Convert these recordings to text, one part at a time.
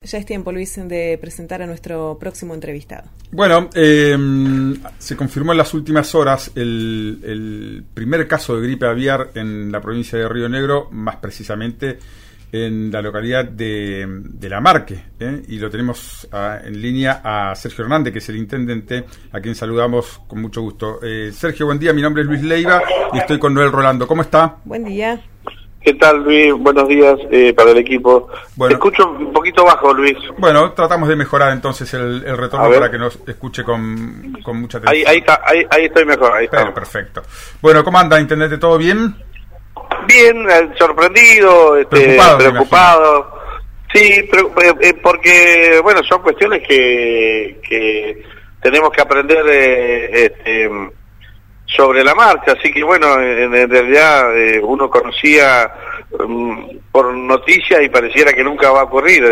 Ya es tiempo, Luis, de presentar a nuestro próximo entrevistado. Bueno, se confirmó en las últimas horas el primer caso de gripe aviar en la provincia de Río Negro, más precisamente en la localidad de La Marque, y lo tenemos en línea a Sergio Hernández, que es el intendente, a quien saludamos con mucho gusto. Sergio, buen día, mi nombre es Luis Leiva y estoy con Noel Rolando. ¿Cómo está? Buen día. ¿Qué tal, Luis? Buenos días para el equipo. Bueno, te escucho un poquito bajo, Luis. Bueno, tratamos de mejorar entonces el retorno para que nos escuche con mucha atención. Ahí estoy mejor, ahí está. Perfecto. Bueno, ¿cómo anda, intendente? ¿Todo bien? Bien, sorprendido, preocupado. Sí, porque, bueno, son cuestiones que tenemos que aprender sobre la marcha, así que bueno, en realidad uno conocía por noticias y pareciera que nunca va a ocurrir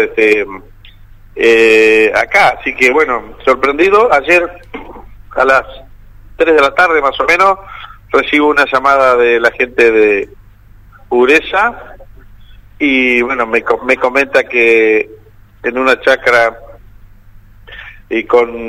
acá, así que bueno, sorprendido. Ayer a las 3 de la tarde más o menos recibo una llamada de la gente de Uresa y bueno, me comenta que en una chacra y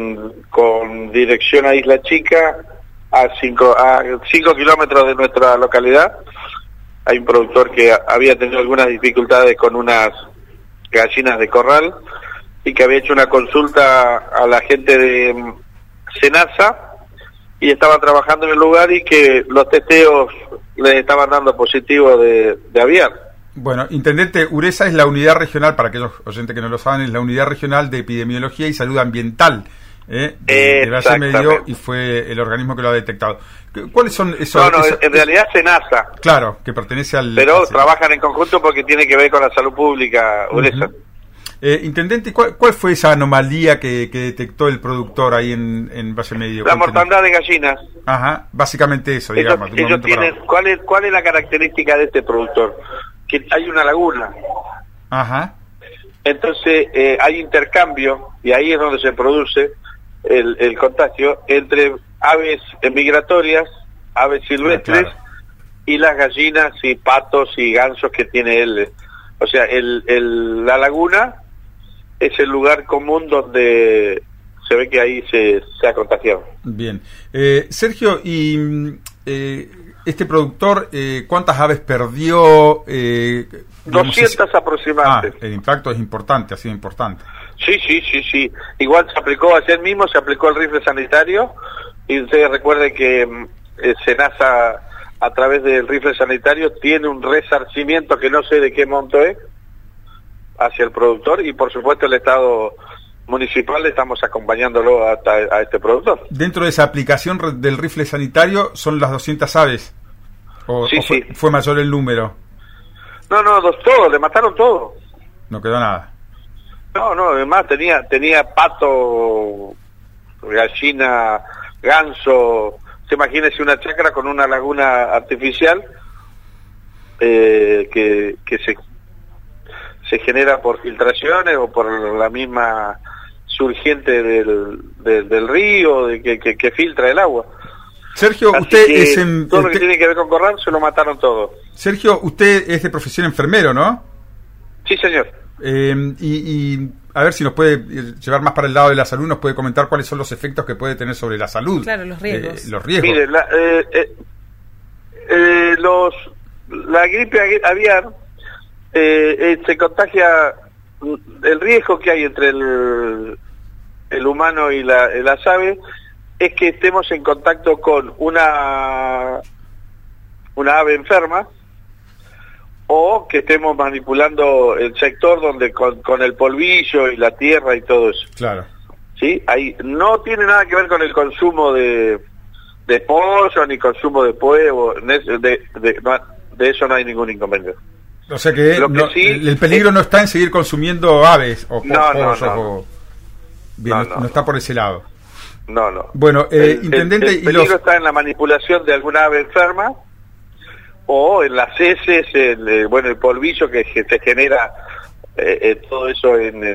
con dirección a Isla Chica, a 5 kilómetros de nuestra localidad, hay un productor que había tenido algunas dificultades con unas gallinas de corral y que había hecho una consulta a la gente de Senasa y estaba trabajando en el lugar y que los testeos les estaban dando positivo de aviar. Bueno, intendente, Uresa es la unidad regional, para aquellos oyentes que no lo saben, es la unidad regional de epidemiología y salud ambiental de Valle Medio, y fue el organismo que lo ha detectado. ¿Cuáles son esos? No, en realidad Senasa. Claro, que pertenece al... Pero trabajan en conjunto porque tiene que ver con la salud pública, Uresa. Intendente, ¿cuál fue esa anomalía que detectó el productor ahí en Valle Medio? La mortandad de gallinas. Ajá, básicamente eso, digamos. Ellos tienen, ¿cuál es la característica de este productor? Que hay una laguna. Ajá. Entonces hay intercambio, y ahí es donde se produce el contagio entre aves migratorias, aves silvestres, claro, y las gallinas y patos y gansos que tiene él. O sea, la laguna es el lugar común donde se ve que ahí se ha contagiado. Bien. Sergio, y este productor, ¿cuántas aves perdió? 200 aproximadamente. El impacto es importante, ha sido importante. Sí. Igual ayer mismo se aplicó el rifle sanitario, y ustedes recuerden que Senasa, a través del rifle sanitario, tiene un resarcimiento que no sé de qué monto es hacia el productor, y por supuesto el Estado municipal estamos acompañándolo a este productor. Dentro de esa aplicación del rifle sanitario, ¿son las 200 aves? Sí. ¿Fue mayor el número? No, todo, le mataron todo. No quedó nada. No, además tenía pato, gallina, ganso. Se imagínese una chacra con una laguna artificial que se genera por filtraciones o por la misma surgiente del río que filtra el agua. Sergio, así usted que es todo lo que tiene que ver con corral se lo mataron todo. Sergio, usted es de profesión enfermero, ¿no? Sí, señor. Y a ver si nos puede llevar más para el lado de la salud, nos puede comentar cuáles son los efectos que puede tener sobre la salud. Claro, los riesgos. Mire, la gripe aviar se contagia. El riesgo que hay entre el humano y las aves es que estemos en contacto con una ave enferma, o que estemos manipulando el sector donde con el polvillo y la tierra y todo eso. Claro. ¿Sí? Ahí no tiene nada que ver con el consumo de pollo ni consumo de huevo, de eso no hay ningún inconveniente. O sea que, el peligro no está en seguir consumiendo aves o pollos. No está por ese lado. No. Bueno, intendente, el peligro está en la manipulación de alguna ave enferma, o en las heces, el polvillo que se genera, todo eso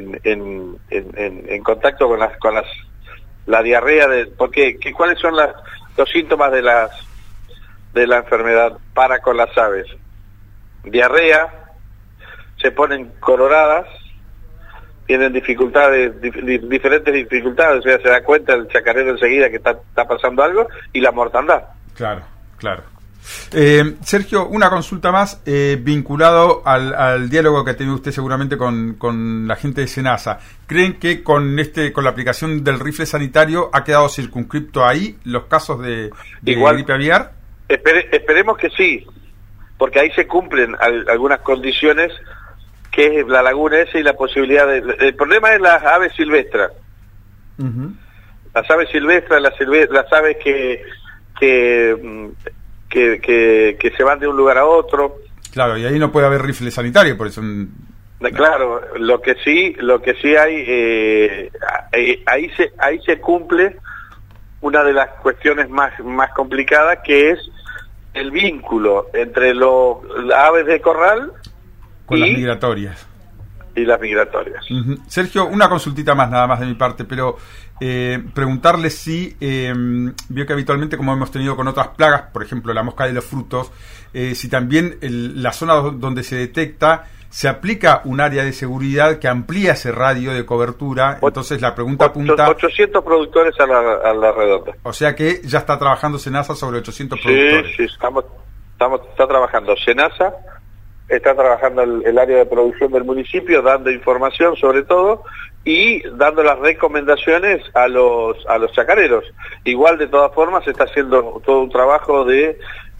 en contacto con la diarrea, porque ¿cuáles son los síntomas de la enfermedad para con las aves? Diarrea, se ponen coloradas, tienen dificultades, diferentes dificultades, o sea, se da cuenta el chacarero enseguida que está pasando algo, y la mortandad. Claro, claro. Sergio, una consulta más vinculado al diálogo que ha tenido usted seguramente con la gente de SENASA. ¿Creen que con la aplicación del rifle sanitario ha quedado circunscripto ahí los casos de gripe aviar? Esperemos que sí, porque ahí se cumplen algunas condiciones, que es la laguna esa y la posibilidad el problema es las aves silvestres. Uh-huh. Las aves silvestres, las aves que se van de un lugar a otro. Claro, y ahí no puede haber rifle sanitario, por eso. Claro, lo que sí hay, ahí se cumple una de las cuestiones más complicadas, que es el vínculo entre las aves de corral con las migratorias. Y las migratorias. Uh-huh. Sergio, una consultita más nada más de mi parte, pero preguntarle si vio que habitualmente, como hemos tenido con otras plagas, por ejemplo la mosca de los frutos, si también la zona donde se detecta se aplica un área de seguridad que amplía ese radio de cobertura. Entonces la pregunta apunta 800 productores a la redonda. O sea que ya está trabajando SENASA sobre 800 productores. Sí, está trabajando SENASA, está trabajando el área de producción del municipio, dando información sobre todo y dando las recomendaciones a los chacareros. Igual, de todas formas, se está haciendo todo un trabajo de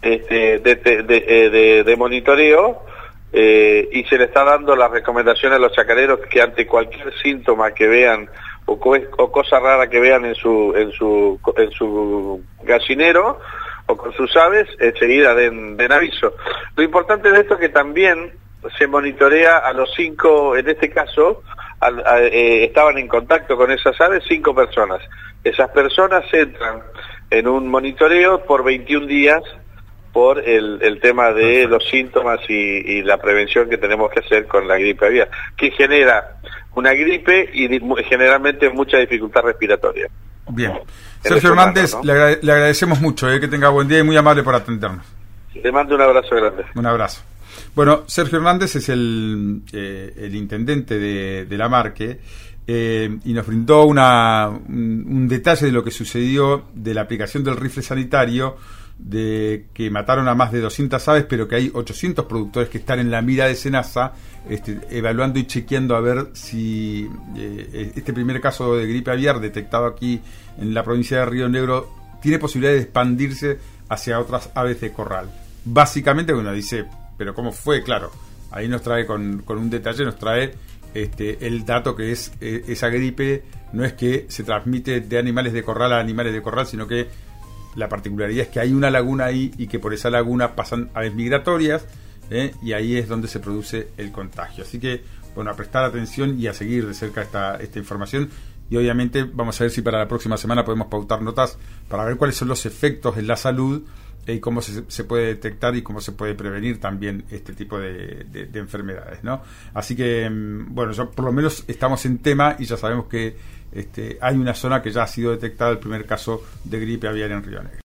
monitoreo, y se le está dando las recomendaciones a los chacareros que ante cualquier síntoma que vean o cosa rara que vean en su gallinero o con sus aves, enseguida den aviso. Lo importante de esto es que también se monitorea a los 5, en este caso, estaban en contacto con esas aves 5 personas. Esas personas entran en un monitoreo por 21 días por el tema de los síntomas y la prevención que tenemos que hacer con la gripe aviar, que genera una gripe y generalmente mucha dificultad respiratoria. Bien. Sergio Hernández, ¿no? Le agradecemos mucho, que tenga buen día y muy amable por atendernos. Le mando un abrazo grande. Un abrazo. Bueno, Sergio Hernández es el intendente de La Marque, y nos brindó un detalle de lo que sucedió de la aplicación del rifle sanitario, de que mataron a más de 200 aves, pero que hay 800 productores que están en la mira de SENASA, evaluando y chequeando a ver si este primer caso de gripe aviar detectado aquí en la provincia de Río Negro tiene posibilidad de expandirse hacia otras aves de corral. Básicamente uno dice, pero ¿cómo fue? Claro, ahí nos trae con un detalle, nos trae el dato que es esa gripe no es que se transmite de animales de corral a animales de corral, sino que la particularidad es que hay una laguna ahí y que por esa laguna pasan aves migratorias, y ahí es donde se produce el contagio. Así que, bueno, a prestar atención y a seguir de cerca esta información, y obviamente vamos a ver si para la próxima semana podemos pautar notas para ver cuáles son los efectos en la salud y cómo se puede detectar y cómo se puede prevenir también este tipo de enfermedades, ¿no? Así que, bueno, ya por lo menos estamos en tema y ya sabemos que hay una zona que ya ha sido detectada el primer caso de gripe aviar en Río Negro.